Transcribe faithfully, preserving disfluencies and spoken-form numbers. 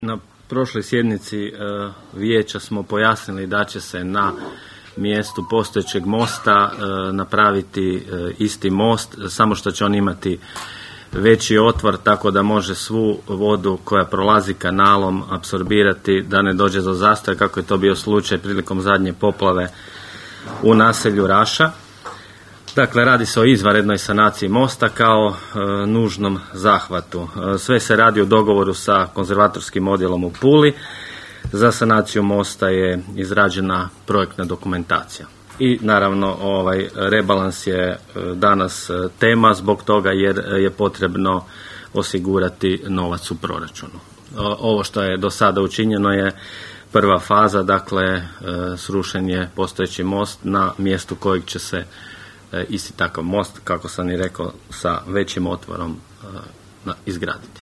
Na prošloj sjednici e, vijeća smo pojasnili da će se na mjestu postojećeg mosta e, napraviti e, isti most, samo što će on imati veći otvor tako da može svu vodu koja prolazi kanalom apsorbirati, da ne dođe do zastoja kako je to bio slučaj prilikom zadnje poplave u naselju Raša. Dakle, radi se o izvanrednoj sanaciji mosta kao e, nužnom zahvatu. E, sve se radi u dogovoru sa konzervatorskim odjelom u Puli. Za sanaciju mosta je izrađena projektna dokumentacija. I naravno ovaj rebalans je e, danas e, tema zbog toga jer je potrebno osigurati novac u proračunu. E, ovo što je do sada učinjeno je prva faza, dakle e, srušen je postojeći most na mjestu kojeg će se isti takav most, kako sam i rekao, sa većim otvorom izgraditi.